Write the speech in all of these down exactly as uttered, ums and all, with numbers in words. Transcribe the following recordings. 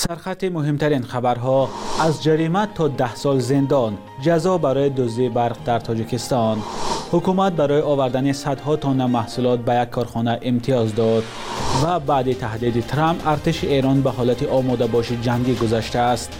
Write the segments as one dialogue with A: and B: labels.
A: سرخط مهمترین خبرها: از جریمه تا ده سال زندان، جزا برای دزدی برق در تاجیکستان. حکومت برای آوردن صدها تن محصولات به یک کارخانه امتیاز داد. و بعد تهدید ترامپ، ارتش ایران به حالت آماده باش جنگی گذشته است.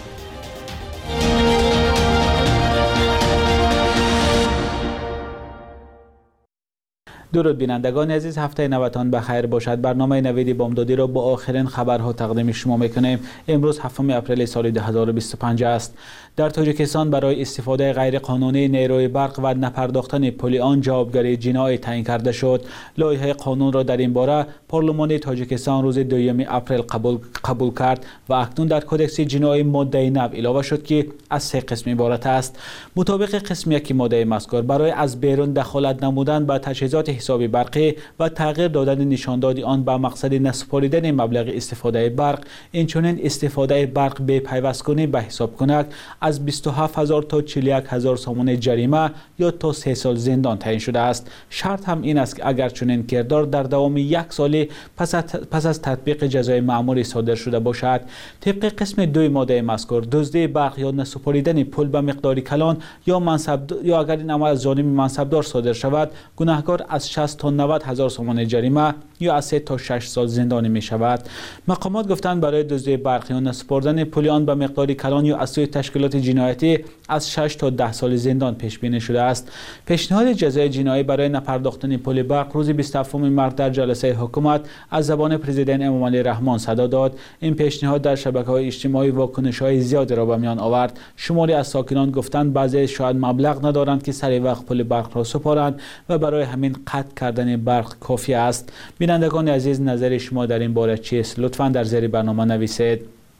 A: درود بینندگان عزیز، هفته نوتان بخیر باشد. برنامه نوید بامدادی را با آخرین خبرها تقدیم شما میکنیم. امروز هفتم اپریل سال دو هزار و بیست و پنج است. در تاجیکستان برای استفاده غیر قانونی نیروی برق و نپرداختن پول آن جوابگری جنایی تعیین کرده شد. لایحه قانون را در این باره پارلمان تاجیکستان روز دوم اپریل قبول قبول کرد و اکنون در کدکس جنایی ماده نو علاوه شد که از سه قسم عبارت است. مطابق قسم یک ماده مذکور، برای از بیرون دخالت نمودن به تجهیزات حسابی برقی و تغییر دادن نشانداد آن به مقصد نسپاریدن مبلغ استفاده برق، اینچنین استفاده برق به پیوستگونی به حساب کنک، از بیست و هفت هزار تا چهل و یک هزار سومن جریمه یا تا سه سال زندان تعیین شده است. شرط هم این است که اگر چنین کردار در دوام یک سال پس از پس از تطبیق جزای مأموری صادر شده باشد. طبق قسم دو ماده مذکور، دزدی برق یا نسپاریدن پول به مقدار کلان یا منصب یا اگر این عمل از جانب منصبدار صادر شود، گناهکار از شصت تا نود هزار سومن جریمه یا از سه تا شش سال زندانی می شود. مقامات گفتند برای دزدی برق یا نسپردن پول آن به مقدار کلان یا از سوی تشکیلات جنایتی از شش تا ده سال زندان پیش بینی شده است. پیشنهاد جزای جنایی برای نپرداختن پول برق روز بیست و هفتم مارس در جلسه حکومت از زبان پرزیدنت امامعلی رحمان صدا داد. این پیشنهاد در شبکه‌های اجتماعی واکنش‌های زیادی را به میان آورد. شماری از ساکنان گفتند بعضی شاید مبلغ ندارند که سر وقت پول برق را سپارند و برای همین قطع کردن برق کافی است. بینندگان عزیز، نظر شما در این باره چیست؟ لطفاً در زیر برنامه نویسید.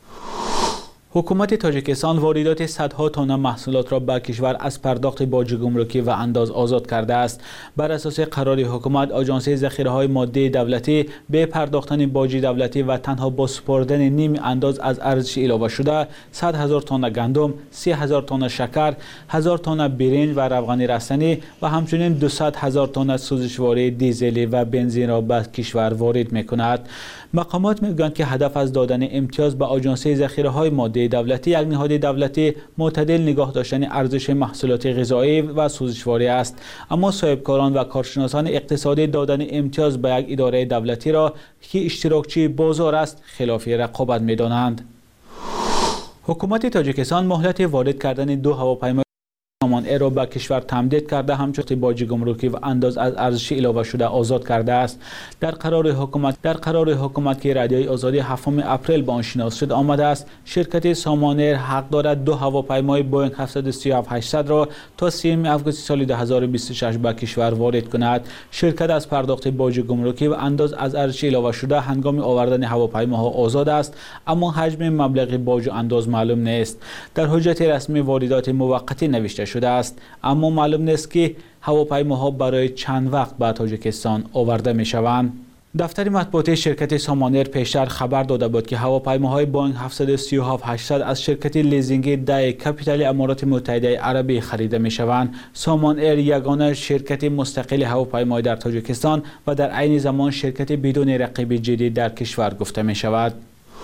A: حکومت تاجیکستان واردات صدها تن محصولات را به کشور از پرداخت باج گمرکی و انداز آزاد کرده است. بر اساس قرار حکومت، آژانس ذخیره‌های ماده دولتی به پرداختن باج دولتی و تنها با سپردن نیم انداز از ارزش علاوه شده صد هزار تن گندم، سی هزار تن شکر، هزار تن برنج و روغن رستنی و همچنین دویست هزار تن سوزشواری دیزلی و بنزین را به کشور وارد می‌کند. مقامات میگویند که هدف از دادن امتیاز به آژانس ذخیره‌های ماده دولتی یک نهاد دولتی معتدل نگاه داشتن ارزش محصولات غذایی و سوزشواری است، اما صاحبکاران و کارشناسان اقتصادی دادن امتیاز به یک اداره دولتی را که اشتراکچی بازار است خلاف رقابت می‌دانند. حکومت تاجیکستان مهلت وارد کردن دو هواپیمای سامان ایر را به کشور تمدید کرده، همچنین باج گمرکی و انداز از ارزش علاوه شده آزاد کرده است. در قرار حکومت در قرار حکومت که رادیوی آزادی هفتم اپریل به آن شناس شد آمده است، شرکت سامان ایر حق دارد دو هواپیمای بوینگ هفتصد و سی و هفت هشتصد را تا سوم آگوست سال دو هزار و بیست و شش به کشور وارد کند. شرکت از پرداخت باج گمرکی و انداز از ارزش علاوه شده هنگام آوردن هواپیماها آزاد است، اما حجم مبلغ باج و انداز معلوم نیست. در حجت رسمی واردات موقتی نوشته شده است، اما معلوم نیست که هواپیماها برای چند وقت به تاجیکستان آورده می شوند. دفتر مطبوعاتی شرکت سامان ایر پیشتر خبر داده بود که هواپیماهای بوینگ هفتصد و سی و هفت هشتصد از شرکت لیزینگی دای کپیتال امارات متحده عربی خریده می شوند. سامان ایر یگانه شرکت مستقل هواپیمایی در تاجیکستان و در عین زمان شرکت بدون رقیب جدید در کشور گفته می شود.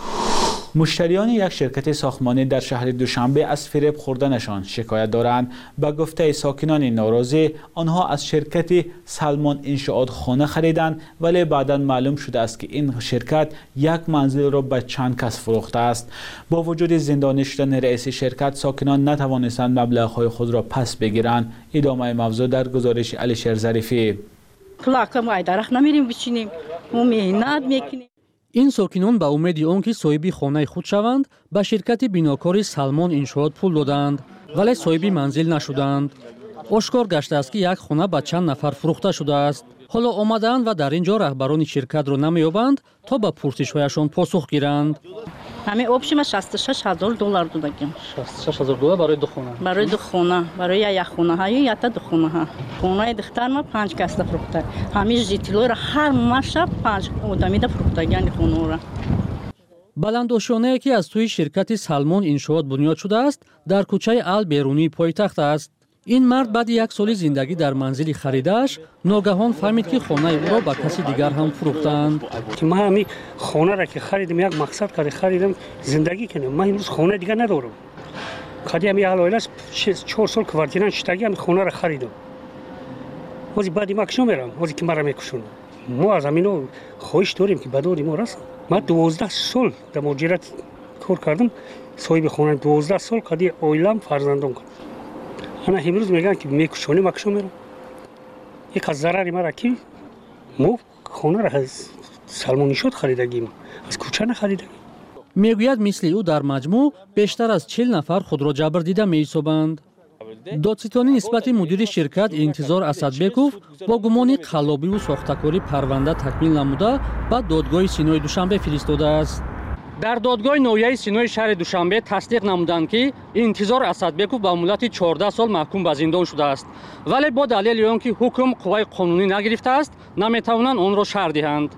A: مشتریان یک شرکت ساختمانی در شهر دوشنبه از فریب خوردنشان شکایت دارند. به گفته ساکنان ناراضی، آنها از شرکت سلمان انشاءات خانه خریدند، ولی بعدا معلوم شده است که این شرکت یک منزل را به چند کس فروخته است. با وجود زندانی شدن رئیس شرکت، ساکنان نتوانستند مبلغ‌های خود را پس بگیرند. ادامه موضوع در گزارش علیشیر ظریفی.
B: کلاکم درخت نمیریم بچینیم، ما مهنت میکنیم.
C: این ساکنان به امید آنکه صاحب خانه خود شوند به شرکت بیناکاری سلمان انشاءات پول دادند، ولی صاحب منزل نشدند. آشکار گشته است که یک خانه به چند نفر فروخته شده است. حالا آمدند و در اینجا رهبران شرکت را نمی‌یابند تا به پرسش‌هایشان پاسخ گیرند.
B: همه آبشیم شصت و شش هزار دلار دادیم.
C: شصت و شش هزار دلار برای دو خانه.
B: برای دو خانه، برای یک خانه ها یا تا دو خانه ها. خانه دختر ما پنج کس فروخته. همه جیتلو را هر مشب پنج آدمی دا فروختگان خانه را.
C: بلندوشانه‌ای که از توی شرکت سلمان انشاءات بنیاد شده است، در کوچه ال بیرونی پایتخت است. این مرد بعد یک سال زندگی در منزل خریده‌اش ناگهان فهمید که خانه او را به کسی دیگر هم فروختند.
D: من همین خانه را که خریدم یک مقصد کاری خریدم زندگی کنم. من امروز خانه دیگر ندارم. کادی همین حال است چهار سال کواردینان شتگی همین خانه را خریدم. ولی بعدی ما کشون میرم. ولی که مرا میکشونم. ما از همینو خواهش داریم که بداری ما راست. من دوازده سال در مهاجرت کار کردم. صاحب خانه دوازده سال کادی اویلم فرزندان کردم. انا امروز میگن که میکشونی ما کشون میرم. یک از ضرری مرا کی مو خانه را از سلمان نشاد خریدگیم. از کوچه نخریدگیم.
C: میگوید مثل او در مجموع بیشتر از چهل نفر خود را جبر دیده می‌یابند. دادستانی نسبت مدیر شرکت انتظار اسدبекov با گمان خلابی و ساختکاری پرونده تکمیل نموده به دادگاه سینای دوشنبه فرستاده است. در دادگاه نویه سینای شهر دوشنبه تصدیق نمودند که انتظار اسدبekov به مدت چهارده سال محکوم به زندان شده است، ولی با دلیل آنکه حکم قوای قانونی نگرفته است نمیتوانند آن را شرح دهند.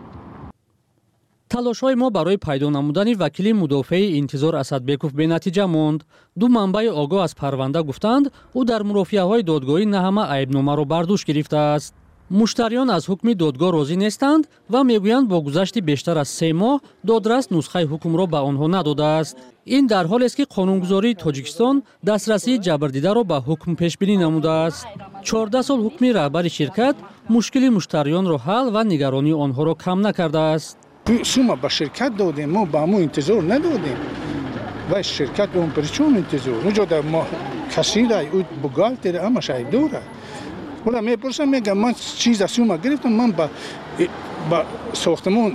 C: تلاش‌های ما برای پیدا نمودن وکیل مدافع انتظار اسدبekov به نتیجه ماند. دو منبع آگاه از پرونده گفتند او در مرافعه‌های دادگاهی نه همه عیبنامه را بر دوش گرفته است. مشتریان از حکم دادگاه راضی نیستند و میگویند با گذشت بیشتر از سه ماه دادرس نسخه حکم را به آنها نداده است. این در حالی است که قانونگذاری تاجیکستان دسترسی جبردیده را به حکم پیش بینی نموده است. چهارده سال حکم رهبر شرکت مشکل مشتریان را حل و نگرانی آنها را کم نکرده است.
E: شما به شرکت دادیم، ما به همون انتظار ندادیم و شرکت به اون پرچون انتظار اونجا در ما کسی را او بگالتی را همه شاید دوره ولی میپرسم میگم من چیز از شما گرفتم من با, با ساختمون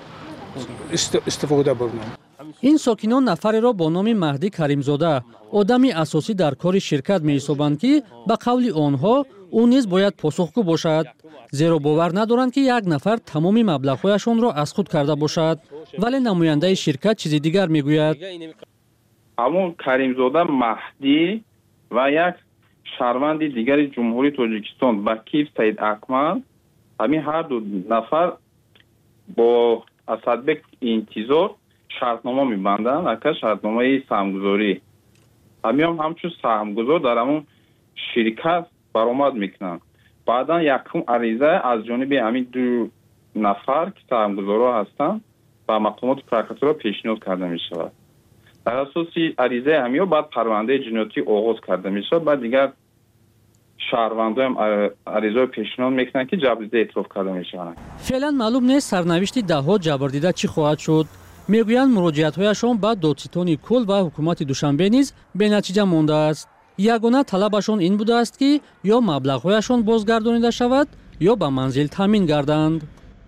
E: استفاده بردم.
C: این ساکنان نفری را با نام مهدی کریمزاده آدمی اساسی در کار شرکت می‌یابند که به قول آنها او نیز باید پاسخگو باشد، زیرا باور ندارند که یک نفر تمام مبلغ‌هایشان را از خود کرده باشد، ولی نماینده شرکت چیزی دیگر میگوید.
F: همون کریمزاده مهدی و یک شهروند دیگر جمهوری تاجیکستان بکیر سید اکمل همین هر دو نفر با اسدبek انتظار شرطنامه می‌بندند، اگر شرطنامه سهمگذاری همین هم همچون سهمگذار در همون شرکت برآمد میکنند. بعدا یکم عریضه از جانب همین دو نفر که سهمگذارا هستند و مقامات پرکاتورا پیشنهاد کرده می شود. در اساس عریضه همین بعد پرونده جنایتی آغاز کرده می شود. بعد دیگر شهروندان هم عریضه پیشنهاد میکنند که جبردیده اعتراف کرده می شوند.
C: فعلا معلوم نیست سرنوشت ده ها جبردیده چی خواهد شد. میگویند مراجعت‌هایشان به دادستانی کل و حکومت دوشنبه نیز به نتیجه مانده است. یگانه طلبشان این بوده است که یا مبلغ‌هایشان بازگردانیده شود یا به منزل تامین گردند.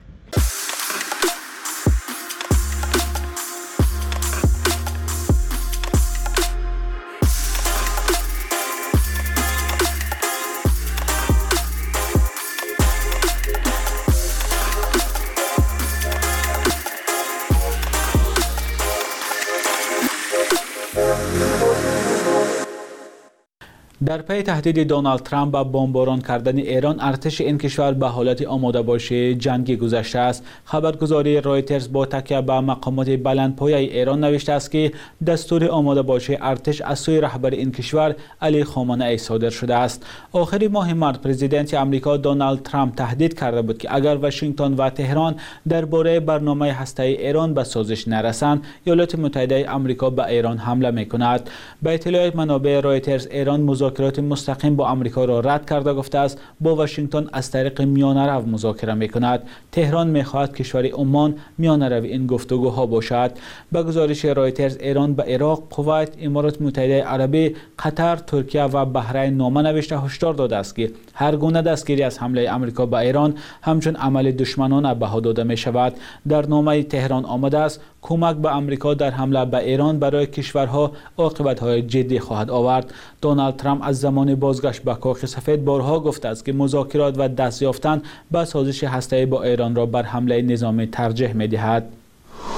A: در پی تهدید دونالد ترامپ به بمباران کردن ایران، ارتش این کشور به حالت آماده باشی جنگی گذشته است. خبرگزاری رایترز با تکیه به مقامات بلندپایه ایران نوشته است که دستور آماده باشی ارتش از سوی رهبر این کشور علی خامنه ای صادر شده است. آخر ماه مارس پرزیدنت آمریکا دونالد ترامپ تهدید کرده بود که اگر واشنگتن و تهران درباره برنامه هسته‌ای ایران به سازش نرسند، ایالات متحده آمریکا به ایران حمله می‌کند. به اطلاع منابع رایترز، ایران مذاکرات مستقیم با آمریکا را رد کرده گفته است با واشنگتن از طریق میانه رو مذاکره می‌کند. تهران می‌خواهد کشور عمان میانه رو این گفتگوها باشد. به گزارش رایترز، ایران به عراق، کویت، امارات متحده عربی، قطر، ترکیه و بحرین نامه نوشته هشدار داده است که هر گونه دستگیری از حمله آمریکا به ایران همچون عمل دشمنانه بها داده می شود. در نامه تهران آمده است کمک به آمریکا در حمله به ایران برای کشورها عاقبت‌های جدی خواهد آورد. دونالد ترامپ از زمان بازگشت به کاخ سفید بارها گفته است که مذاکرات و دست یافتن به سازش هسته‌ای با ایران را بر حمله نظامی ترجیح می‌دهد.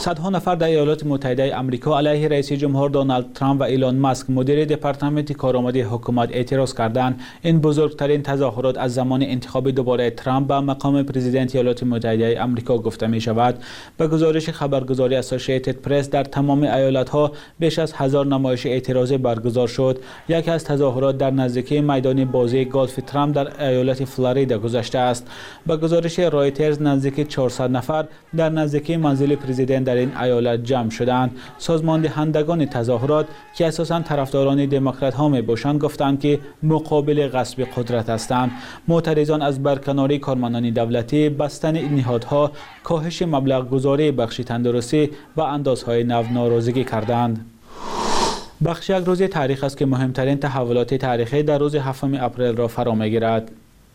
A: صدها نفر در ایالات متحده آمریکا علیه رئیس جمهور دونالد ترامپ و ایلان ماسک مدیر دپارتمنت کارآمدی حکومت اعتراض کردند. این بزرگترین تظاهرات از زمان انتخاب دوباره ترامپ به مقام پرزیدنت ایالات متحده آمریکا گفته می شود. به گزارش خبرگزاری اسوسییتد پرس در تمام ایالت ها بیش از هزار نمایش اعتراضی برگزار شد. یکی از تظاهرات در نزدیکی میدان بازی گلف ترامپ در ایالت فلوریدا گذشته است. به گزارش رایترز نزدیک چهارصد نفر در نزدیکی منزل پرزیدنت در این ایالت جمع شدند. سازمان دهندگان تظاهرات که اساساً طرفداران دموکرات ها می باشند گفتند که مقابل غصب قدرت هستند. معترضان از برکناری کارمندان دولتی، بستن نهادها، کاهش مبلغ گذاری بخش تندرستی و اندازهای نو ناراضگی کردند. بخش یک روز تاریخ است که مهمترین تحولات تاریخی در روز هفتم اپریل را فرا می‌گیرد.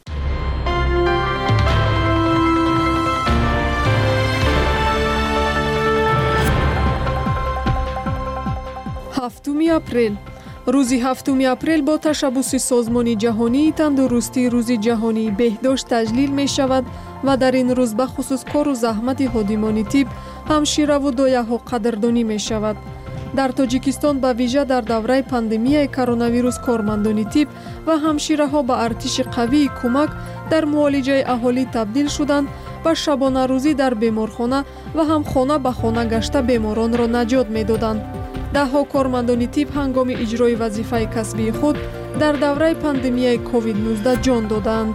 G: هفتم اپریل روزی هفتم اپریل با تشبث سازمان جهانی تندرستی روز جهانی بهداشت تجلیل می شود و در این روز به خصوص کار و زحمت خادمان طب، همشیره و دایه ها قدردانی می شود. در تاجیکستان به ویژه در دوره پاندمی کرونا ویروس کارمندان طب و همشیره ها به ارتش قوی کمک در معالجه اهالی تبدیل شدند و شبانه روزی در بیمارخانه و هم خانه به خانه گشته بیماران را نجات می دادند. ده ها کارمندان طب هنگام اجرای وظیفه کسبی خود در دوره پاندمی کووید نوزده جان دادند.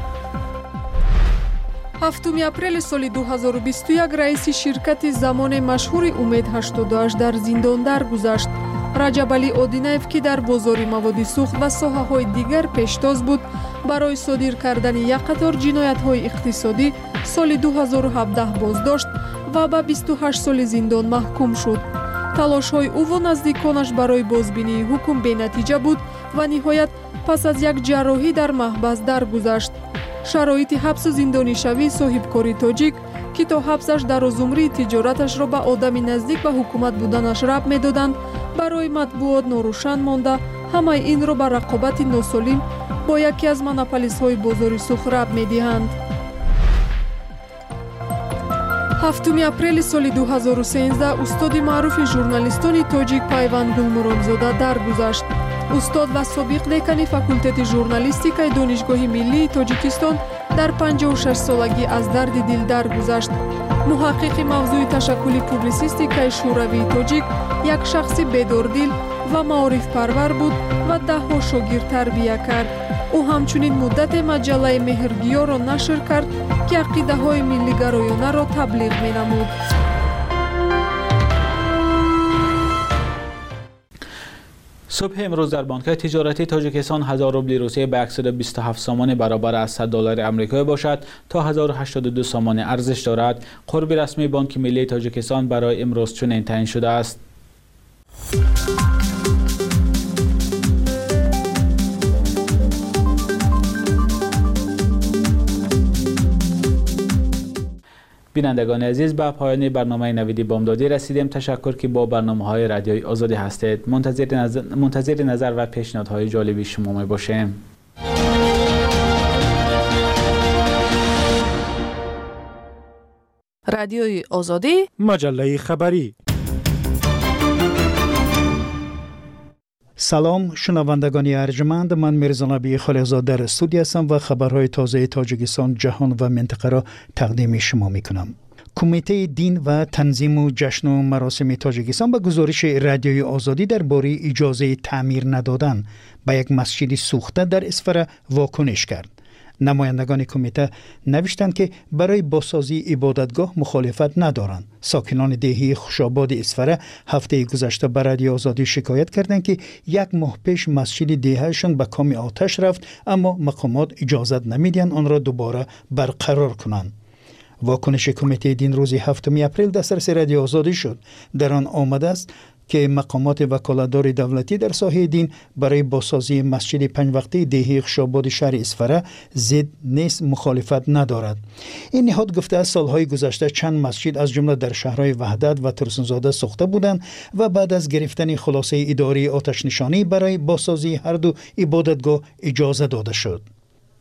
G: هفتم اپریل سال دو هزار و بیست و یک رئیس شرکت زمان مشهور امید هشتاد و هشت در زندان درگذشت. رجب علی آدینیف که در بازار مواد سوخت و ساحه‌های دیگر پیشتاز بود، برای صادر کردن یک قطار جنایت‌های اقتصادی سال دو هزار و هفده بازداشت و به بیست و هشت سال زندان محکوم شد. تلاش‌های او و نزدیکانش برای بازبینی حکم بی‌نتیجه بود و نهایت پس از یک جراحی در محبس درگذشت. شرایط حبس و زندانی شوی صاحبکاری تاجیک که تا حبسش در زمره تجارتش را به آدم نزدیک به حکومت بودنش ربط می‌دادند، برای مطبوعات ناروشن مانده همه این را به رقابت ناسالم با یکی از مونوپولیست‌های بازار سوخت ربط می‌دهند. هفتم اپریل سال دو هزار و سیزده استاد معروف ژورنالیستان تاجیک پیوند گلمرادزاده درگذشت. استاد و سابق دکان فاکولته ژورنالیستیکای دانشگاه ملی تاجیکستان در پنجاه و شش سالگی از درد دل درگذشت. محقق موضوع تشکل پوبلیسیستیکای شوروی تاجیک یک شخص بیداردل و معارف پرور بود و ده ها شاگرد تربیت کرد. او همچنین مدت مجله مهرگیا را نشر کرد که عقیده های ملی گرایانه را تبلیغ می نمود.
A: صبح امروز در بانک‌های تجارتی تاجیکستان هزار روبل روسیه به صد و بیست و هفت سامان برابر از صد دلار آمریکایی باشد تا هزار و هشتاد و دو سامان ارزش دارد. قرب رسمی بانک ملی تاجیکستان برای امروز چنین تعیین شده است. بینندگان عزیز، به پایان برنامه نویدی بامدادی رسیدیم. تشکر که با برنامه‌های رادیوی آزادی هستید. منتظر نظر, منتظر نظر و پیشنهادهای جالبی شما می باشیم.
G: رادیوی آزادی،
H: مجله خبری. سلام شنوندگان ارجمند، من میرزا نبی خلیزاده در استودیو هستم و خبرهای تازه تاجیکستان، جهان و منطقه را تقدیم شما میکنم. کمیته دین و تنظیم و جشن و مراسم تاجیکستان به گزارش رادیوی آزادی درباره اجازه تعمیر ندادن به یک مسجد سوخته در اسفره واکنش کرد. نمایندگان کمیته نوشتند که برای بازسازی عبادتگاه مخالفت ندارند. ساکنان دهی خوشاباد اسفره هفته گذشته به رادیو آزادی شکایت کردند که یک ماه پیش مسجد دههشان به کام آتش رفت، اما مقامات اجازت نمیدن آن را دوباره برقرار کنند. واکنش کمیته دین روز هفتم اپریل دسترس رادیو آزادی شد. در آن آمده است که مقامات وکالتدار دولتی در ساحه دین برای بازسازی مسجد پنج وقته دهی خوشاباد شهر اسفره ضد نیست، مخالفت ندارد. این نهاد گفته است سالهای گذشته چند مسجد از جمله در شهرهای وحدت و ترسنزاده ساخته بودند و بعد از گرفتن خلاصه اداری آتش نشانی برای بازسازی هر دو عبادتگاه اجازه داده شد.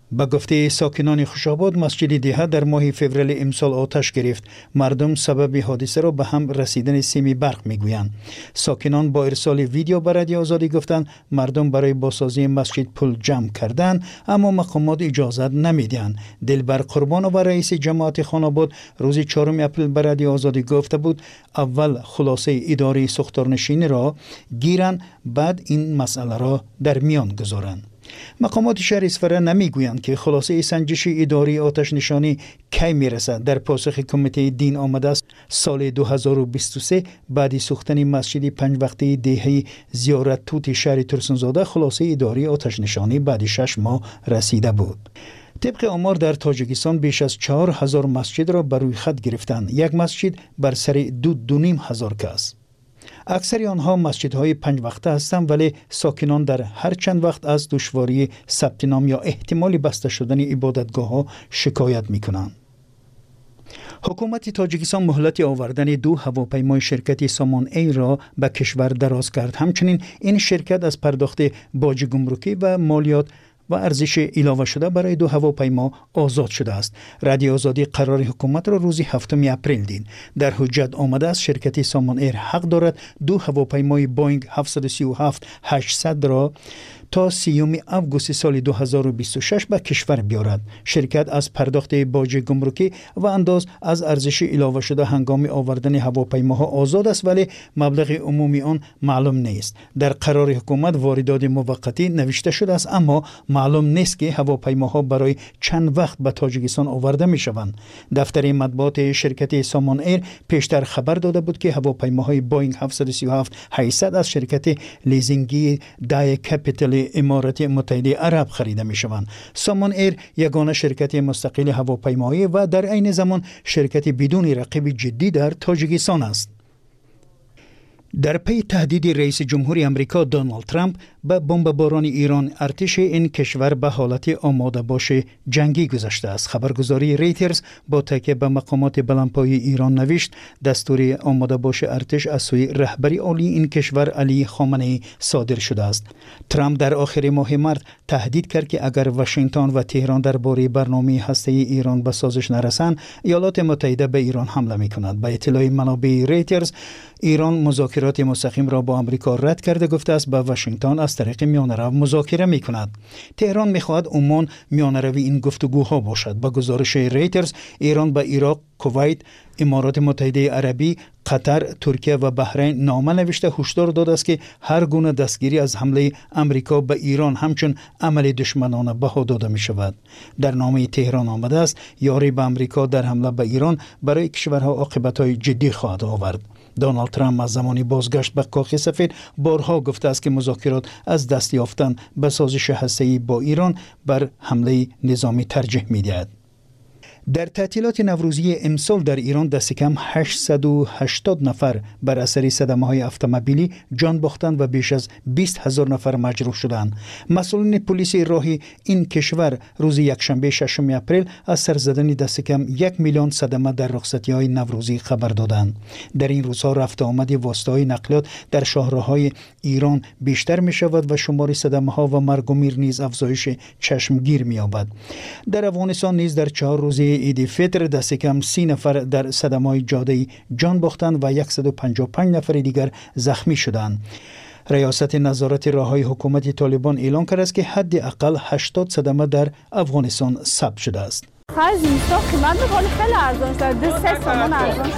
H: به گفته ساکنان خوشاباد، مسجد دیها در ماه فوریه امسال آتش گرفت. مردم سبب حادثه را به هم رسیدن سیم برق میگویند. ساکنان با ارسال ویدیو به رادیو آزادی گفتند مردم برای بازسازی مسجد پول جمع کردند، اما مقامات اجازت نمیدهند. دلبر قربانو و رئیس جماعت خاناباد روز چهارم اپریل به رادیو آزادی گفته بود اول خلاصه اداره ساختارنشینی را گیرند، بعد این مسئله را در میان گذارند. مقامات شهر اصفهان نمیگویند که خلاصه سنجش اداری آتش نشانی کی میرسد. در پاسخ کمیته دین آمده است سال دو هزار و بیست و سه بعد سوختن مسجد پنج وقته دهه زیارت توت شهر ترسنزاده خلاصه اداری آتش نشانی بعد شش ماه رسیده بود. طبق آمار در تاجیکستان بیش از چهار هزار مسجد را بر روی خط گرفتند. یک مسجد بر سر دو دو نیم هزار کس. اکثر آنها مسجدهای پنج وقته هستند، ولی ساکنان در هر چند وقت از دشواری ثبت نام یا احتمال بسته شدن عبادتگاه ها شکایت می کنند. حکومت تاجیکستان مهلت آوردن دو هواپیمای شرکت سامان ایر را به کشور دراز کرد. همچنین این شرکت از پرداخت باج گمرکی و مالیات و ارزش علاوه شده برای دو هواپیما آزاد شده است. رادیو آزادی قرار حکومت را روز هفتم اپریل دید. در حجت آمده است شرکت سامان ایر حق دارد دو هواپیمای بوینگ هفتصد و سی و هفت هشتصد را تا سیوم آگوست سال دو هزار و بیست و شش به کشور بیارد. شرکت از پرداخت باج گمرکی و انداز از ارزش علاوه شده هنگام آوردن هواپیماها آزاد است، ولی مبلغ عمومی آن معلوم نیست. در قرار حکومت واردات موقتی نوشته شده است، اما معلوم نیست که هواپیماها برای چند وقت به تاجیکستان آورده می شوند. دفتر مطبوعات شرکت سامان ایر پیشتر خبر داده بود که هواپیماهای بوینگ هفتصد و سی و هفت هشتصد از شرکت لیزینگی دای کپیتال امارات متحده عرب خریده می شوند. سامان ایر یگانه شرکت مستقل هواپیمایی و در عین زمان شرکت بدون رقیب جدی در تاجیکستان است. در پی تهدید رئیس جمهور امریکا دونالد ترامپ به بمباران ایران، ارتش این کشور به حالت آماده باش جنگی گذاشته است. خبرگزاری ریترز با تکیه به مقامات بلندپایه ایران نوشت دستور آماده باش ارتش از سوی رهبری عالی این کشور علی خامنه‌ای صادر شده است. ترامپ در آخر ماه مارس تهدید کرد که اگر واشنگتن و تهران درباره برنامه هسته‌ای ایران به سازش نرسند، ایالات متحده به ایران حمله می‌کند. به اطلاع منابع ریترز، ایران مذاکرات مستقیم را با آمریکا رد کرده گفته است با واشنگتن از طریق میانه‌رو مذاکره می‌کند. تهران می‌خواهد عمان میانه‌روی این گفتگوها باشد. با گزارش ریترز، ایران به عراق، کویت، امارات متحده عربی، قطر، ترکیه و بحرین نامه نوشته هشدار داده است که هر گونه دستگیری از حمله امریکا به ایران همچون عمل دشمنانه بها داده می شود. در نامه تهران آمده است یاری به امریکا در حمله به ایران برای کشورها عاقبت‌های جدی خواهد آورد. دونالد ترامپ از زمانی بازگشت به کاخ سفید بارها گفته است که مذاکرات از دست یافتن به سازش هسته‌ای با ایران بر حمله نظامی ترجیح می‌دهد. در تعطیلات نوروزی امسال در ایران دست کم هشتصد و هشتاد نفر بر اثر صدمه‌های اتومبیلی جان باختند و بیش از بیست هزار نفر مجروح شدند. مسئولین پلیس راهی این کشور روز یکشنبه ششم اپریل از سر زدن دست کم یک میلیون صدمه در رخصتی‌های نوروزی خبر دادند. در این روزها رفت آمد واسطه‌های نقلیات در شاهراه‌های ایران بیشتر می‌شود و شمار صدمه‌ها و مرگ و میر نیز افزایش چشمگیر می‌یابد. در افغانستان نیز در چهار روزه عید فطر دست کم سی نفر در صدمه‌های جاده‌ای جان باختند و صد و پنجاه و پنج نفر دیگر زخمی شدند. ریاست نظارت راههای حکومت طالبان اعلام کرده است که حداقل هشتاد صدمه در افغانستان ثبت شده است.
I: خرج اینستا قیمت می‌کنه خیلی ارزان شده. سه تومان ارزان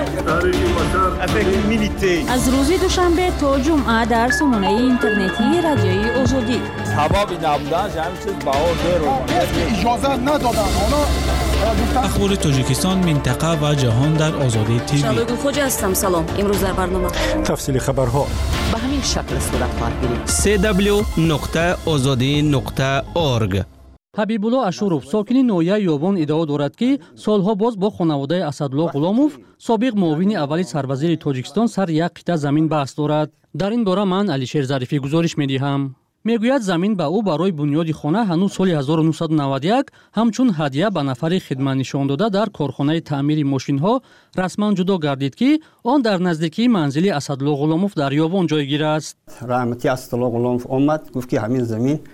I: شده.
B: از روز دوشنبه تا جمعه در سامانه اینترنتی رادیوی آزادی.
J: حبابی نبودن همین چیز بهار داره.
E: اجازه ندادن.
A: اخبار تاجیکستان، منطقه و جهان در آزادی تیوی.
K: شادو خوجا هستم. سلام. امروز در برنامه
E: تفصیل خبرها
K: به همین شکل صورت خواهد گرفت.
L: سی دبلیو نقطه آزادی نقطه اورگ.
C: ҳабибулло ашуров сокини ноҳияи ёбон иддао дорад ки солҳо боз бо хонаводаи асадулло ғуломов собиқ муовини аввали сарвазири тоҷикистон сар як қита замин баҳс дорад. дар ин бора ман алишер зарифӣ гузориш медиҳам. мегӯяд замин ба ӯ барои бунёди хона ҳанӯз соли ҳазору нӯҳсаду навад и як ҳамчун ҳадия ба нафари хидматнишондода дар корхонаи таъмири мошинҳо расман ҷудо гардид ки он дар наздикии манзили асадулло ғуломов дар ёбон ҷойгир аст.
M: раҳмати асадулло ғуломов омад гуфт ки ҳамин замин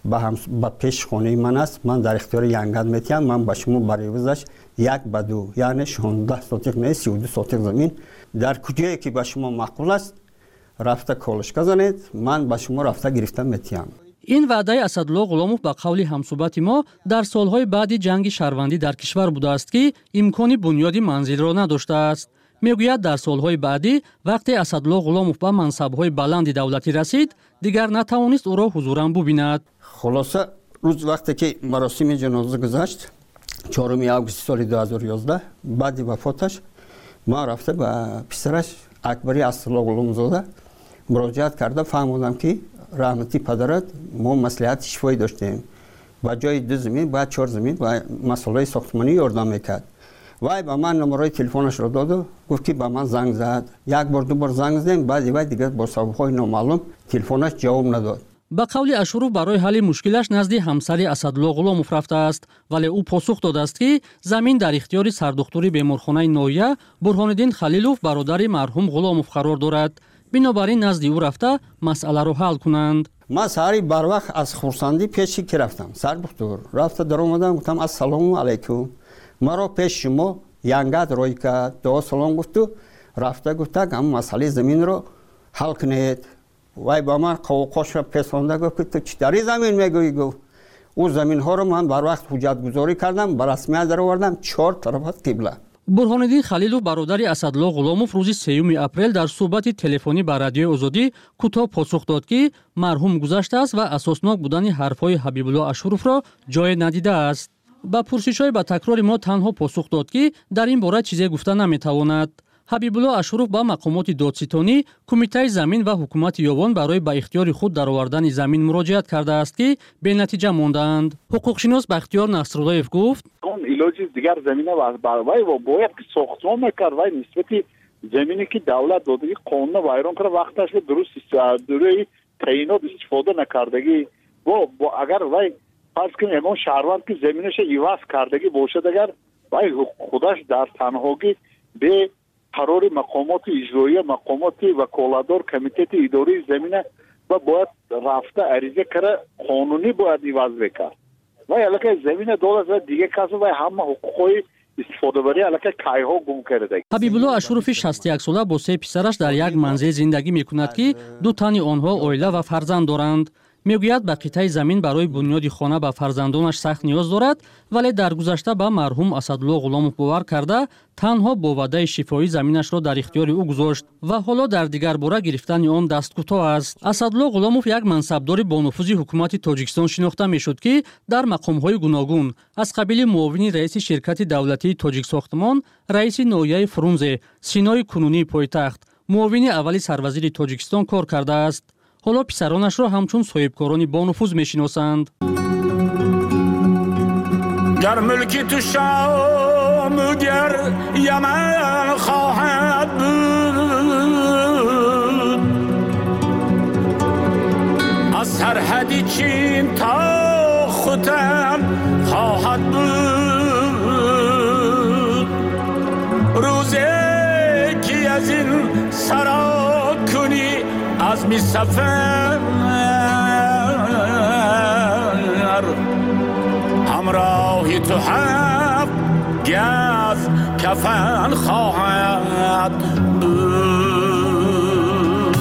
M: با هم با پیش خونه من است. من در اختیار ینگد میتیم. من با شما برای وزش یک به دو یعنی شانزده سوتیق نه سی و دو سوتیق زمین در کجایی که با شما معقول است رفته کالشکا زنید. من با شما رفته گرفتم میتیم.
C: این وعده اسدالله غلامов با قول همصحبت ما در سالهای بعد جنگ شهروندی در کشور بوده است که امکان بنیاد منزل را نداشته است. میگوید در سالهای بعدی وقتی اسدالله غلامов به منصب‌های بلند دولتی رسید دیگر نتوانست او را حضوراً ببیند.
M: خلاصه روز وقتی که مراسم جنازه گذشت چهارم آگوست سال دو هزار و یازده بعد وفاتش ما رفته به پسرش اکبری اسدالله غلامزاده مراجعت کرده. فهمیدم که رحمتی پدرت ما مصلحت شفایی داشتیم با جای دو زمین باید چهار زمین و مسئله ساختمانی یاردم میکرد. وای با من نمره تلفنش را داد و گفت که با من زنگ زد. یک بار دو بار زنگ زدیم بعد وای دیگه با سبب‌های نامعلوم تلفنش جواب نداد.
C: با قول اشروف برای حل مشکلش نزد همسر اسدالله غلامов رفته است ولی او پاسخ داده است که زمین در اختیار سردختور بیمارخانه نویه برهانالدین خلیلوف برادر مرحوم غلامов قرار دارد. بنابراین نزد او رفته مسئله را حل کنند.
M: ما ساری بر وقت از خورسندی پیشی که رفتم سردختور رفته در اومدم گفتم السلام علیکم مرا پیش شما ینگد روی کرد دو سلام گفت و رفته گفته هم مسئله زمین رو حل کنید. وای با من قوقاش را پسانده گفت تو چی داری زمین میگویی؟ گفت او زمین ها رو من بر وقت حجت گذاری کردم بر رسمیت در آوردم چهار طرف قبله.
C: برهانالدین خلیلوف برادر اسدالله غلامов روز سوم اپریل در صحبت تلفنی با رادیوی آزادی کوتاه پاسخ داد که مرحوم گذشته است و اساسناک بودن حرفهای حبیبالله اشروف را جای ندیده است. با پرسش‌های با تکرار ما تنها پاسخ داد که در این باره چیزی گفته نمیتواند. حبیبالله اشروف با مقامات دادستانی کمیته زمین و حکومت یابان برای با اختیار خود درآوردن زمین مراجعت کرده است که به نتیجه ماندند. حقوقشناس بختیار نصراللهیف گفت
N: اون ایلاجی دیگر زمینه و برای و باید که ساختمان میکرد و نسبتی زمینی که دولت دادگی قانون وایران کرده وقتش درست دوره تعیینات استفاده نکردگی و اگر وای فرض کنیم یگان شهروند که زمینش ایواز کردگی باشد اگر وای خودش در تنهایی به قرار مقامات اجرایی مقامات وکالتدار کمیته اداری زمینه و باید رفته عریضه کرده قانونی باید ایواز بکرد و علاقه زمین دولت و دیگه کسی و همه حقوقی استفاده بری علاقه کایها گم کرده.
C: حبیبالله اشروف شصت و یک ساله با سه پسرش در یک منزل زندگی میکند که دو تن آنها عائله و فرزند دارند. میگوید به قطعه زمین برای بنیاد خانه به فرزندانش سخت نیاز دارد ولی در گذشته به مرحوم اسدالله غلامov باور کرده تنها با وعده شفایی زمینش را در اختیار او گذاشت و حالا در دیگر باره گرفتن آن دست کوتاه است. اسدالله غلامov یک منصبدار با نفوذ حکومت تاجیکستان شناخته میشد که در مقام‌های گوناگون از قبیل معاون رئیس شرکت دولتی تاجیک ساختمان، رئیس ناحیه فرونزه، سینای کنونی پایتخت، معاون اولی سروزیر تاجیکستان کار کرده است. حالا پسرانش را همچون صاحبکاران با نفوذ میشناسند.
O: گر ملکی تو شام گر یمن خواهد بود از سرحدی چین تا ختن خواهد بود روزی که از این سرا کنی از می سفر همراهی تو هم گز کفن خواهد بود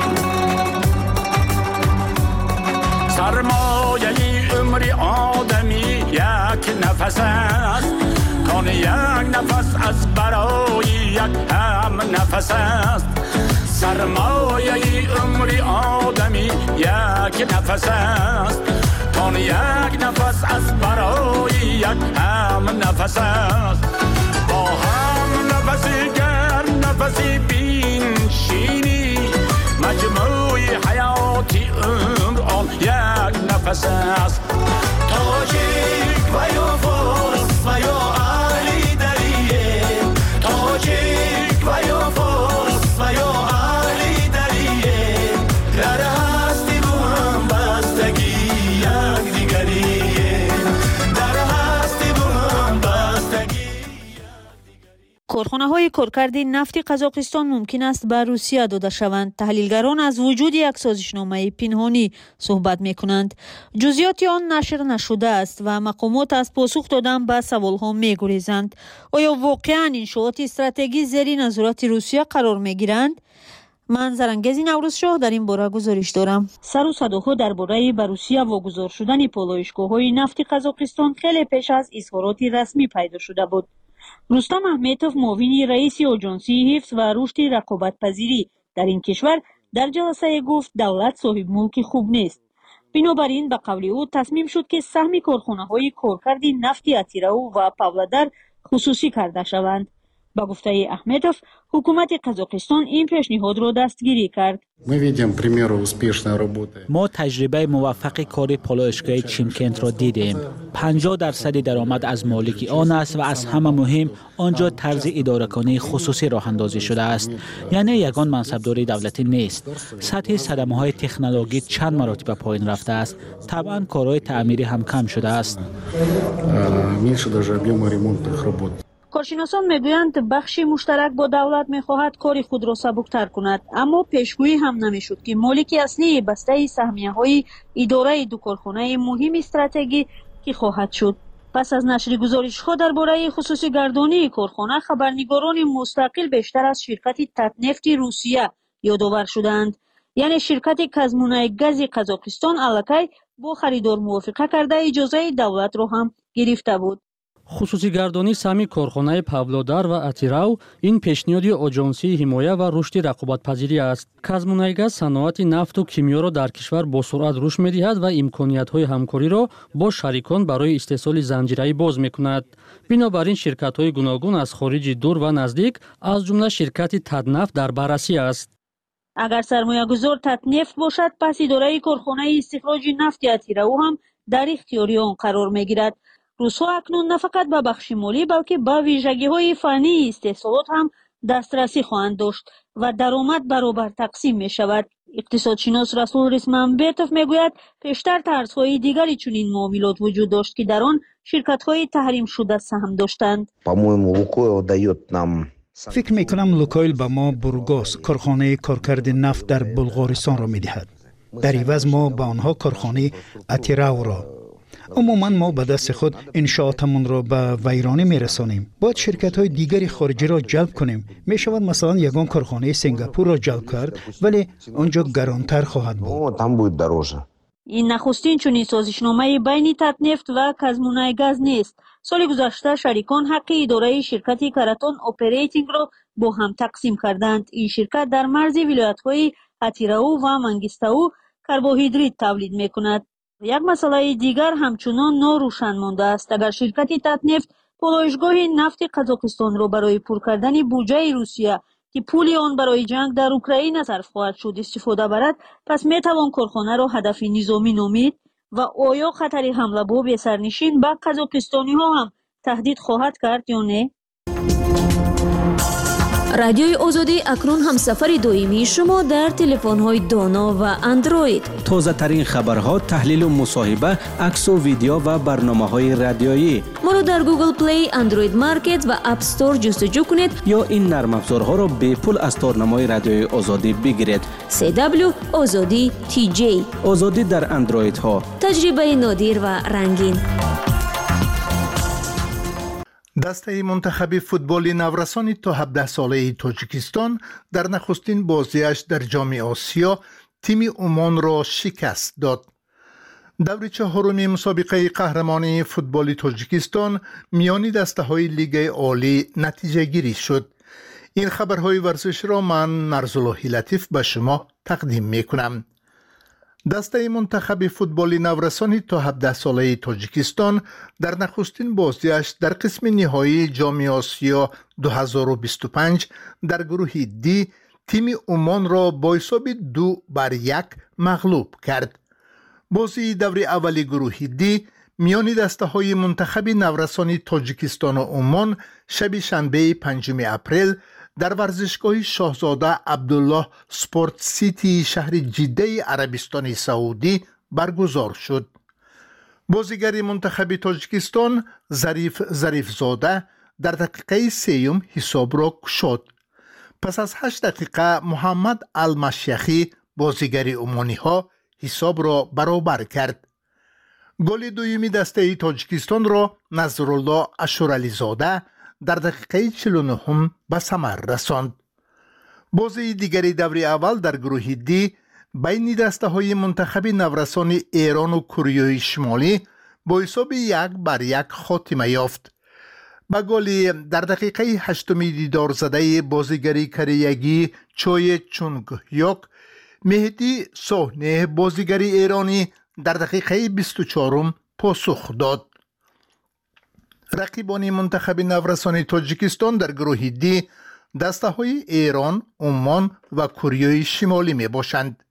O: سرمایه عمری آدمی یک نفس است کان یک نفس از برای یک هم نفس است سرمایه عمری آدمی یک نفس است کان یک نفس از برای یک هم نفس است با هم نفسی گر نفسی بینشینی مجموع حیاتی عمر آن یک نفس است تاجیک و یا فارس و یا علی دریه تاجیک و یا فارس و یا
P: کارخانه‌های کارکرد نفت قزاقستان ممکن است به روسیه داده شوند. تحلیلگران از وجود یک سازشنامه پنهانی صحبت می‌کنند. جزئیات آن نشر نشده است و مقامات از پاسخ دادن به سوال‌ها می‌گریزند. آیا واقعاً انشاءات استراتژی زیر نظارت روسیه قرار می‌گیرند؟ من زرنگزی نوروزشاه در این باره گزارش دارم. سر و صداها درباره به روسیه واگذار شدن پالایشگاه‌های نفت قزاقستان خیلی پیش از اظهارات رسمی پیدا شده بود. رستم احمدوف، معاون رئیس آژانسی حفظ و رشد رقابت‌پذیری در این کشور، در جلسه گفت دولت صاحب ملک خوب نیست. بنابراین به قول او تصمیم شد که سهم کارخانه‌های کارکرد نفت اتیراو و پاولادار خصوصی کرده شوند. با گفته احمدوف، حکومت قزاقستان این پیشنهاد را دستگیری کرد.
A: ما تجربه موفق کار پالایشگاه چیمکنت را دیدیم. پنجاه درصد درآمد از مالک آن است و از همه مهم آنجا طرز اداره‌کنی خصوصی راه اندازی شده است. یعنی یگان منصبداری دولتی نیست. سطح صدمه‌های تکنولوژی چند مراتب پایین رفته است. طبعا کارهای تعمیری هم کم شده است.
P: کارشناسان میگویند بخش مشترک با دولت میخواهد کار خود را سبکتر کند، اما پیشگویی هم نمیشد که مالک اصلی بسته سهمیه های اداره دو کارخانه مهم استراتژی که خواهد شد. پس از نشر گزارش ها درباره خصوصی گردانی کارخانه، خبرنگاران مستقل بیشتر از شرکت تاتنفت روسیه یادآور شدند. یعنی شرکت کازمونای گاز قزاقستان الکی با خریدار موافقه کرده اجازه دولت را هم گرفته بود.
C: خصوصی گردانی سهمی کارخانه پاولادار و اتیراو این پیشنهادی آژانسی حمایت و رشد رقابت‌پذیری است. کازمونایگاز صنعت نفت و کیمیا را در کشور با سرعت رشد می‌دهد و امکانیت‌های همکاری را با شریکان برای استحصال زنجیره‌ای باز می‌کند. بنابراین شرکت‌های گوناگون از خارج دور و نزدیک از جمله شرکت تدنفت در بررسی است.
P: اگر سرمایه‌گذار تاتنفت باشد، پس اداره کارخانه استخراج نفت اتیراو هم در اختیار آن قرار می‌گیرد. روس‌ها اکنون نه فقط به بخش مالی بلکه به ویژگی‌های فنی استحصالات هم دسترسی خواهند داشت و درآمد برابر تقسیم می‌شود. اقتصادشناس رسول رسمنبتوف میگوید پیشتر طرزهای دیگری چنین معاملات وجود داشت که در آن شرکت‌های تحریم شده سهم داشتند.
H: فکر می‌کنم لوکایل به ما بورگاس کارخانه کارکرد نفت در بلغارستان را می‌دهد. در عوض ما به آنها کارخانه اتیراو را. عموما ما به دست خود انشاءاتمون را به ویرانی میرسانیم. باید شرکت های دیگری خارجی را جلب کنیم. می شود مثلا یگان کارخانه سنگاپور را جلب کرد، ولی آنجا گرانتر خواهد بود.
P: این نخستین چنین سازشنامه بین تاتنفت و کازمونایگاز نیست. سال گذشته شریکان حق اداره شرکت کراتون اپریتینگ را با هم تقسیم کردند. این شرکت در مرز ولایت‌های اتیراو و منگیستاو کربوهیدرات تولید می‌کند. یک مسئله دیگر همچنان ناروشن مانده است. اگر شرکت تاتنفت پالایشگاه نفت قزاقستان را برای پر کردن بودجه روسیه که پول آن برای جنگ در اوکراین صرف خواهد شد استفاده برد، پس می توان کارخانه را هدف نظامی نامید و آیا خطر حمله به سرنشین به قزاقستانی ها هم تهدید خواهد کرد یا نه؟
Q: رادیوی آزادی اکنون هم سفر دائمی شما در تلفن‌های دانا و اندروید.
L: تازه ترین خبرها، تحلیل و مصاحبه، عکس و ویدیو و برنامه‌های رادیویی.
Q: ما را در گوگل پلی، اندروید مارکت و اپ استور جستجو کنید
L: یا این نرم افزارها را به پول از تارنمای رادیوی آزادی بگیرید.
Q: سی دبلیو آزادی تی جی.
L: آزادی در اندروید ها.
Q: تجربه نادر و رنگین.
R: دسته منتخب فوتبال نورسان تا هفده ساله تاجیکستان در نخستین بازیش در جام آسیا تیم عمان را شکست داد. دور چهارم مسابقه قهرمانی فوتبال تاجیکستان میان دسته های لیگ عالی نتیجه گیری شد. این خبرهای ورزش را من مرزالله لطیف به شما تقدیم می کنم. دسته منتخب فوتبال نورسان تا هفده ساله تاجیکستان در نخستین بازیش در قسم نهایی جام آسیا دو هزار و بیست و پنج در گروه دی تیم عمان را با حساب دو بر یک مغلوب کرد. بازی دور اول گروه دی میان دسته های منتخب نورسان تاجیکستان و عمان شب شنبه پنجم اپریل در ورزشگاه شاهزاده عبدالله سپورت سیتی شهر جده عربستان سعودی برگزار شد. بازیگر منتخب تاجیکستان ظریف ظریف زاده در دقیقه سیوم حساب را گشود. پس از هشت دقیقه محمد المشیخی بازیگر عمانی ها حساب را برابر کرد. گل دومی دسته تاجیکستان را نظرالله اشورعلی زاده در دقیقه چهل و نه به ثمر رساند. بازی دیگری دوره اول در گروه دی بین دسته های منتخب نورسان ایران و کره شمالی با حساب یک بر یک خاتمه یافت. با گل در دقیقه هشتم دیدار زده بازیگر کره‌ای چوی چونگ یوک، مهدی صحنه بازیگر ایرانی در دقیقه بیست و چهار پاسخ داد. رقیبان منتخب نورسان تاجیکستان در گروه دی دسته های ایران، عمان و کره شمالی می باشند.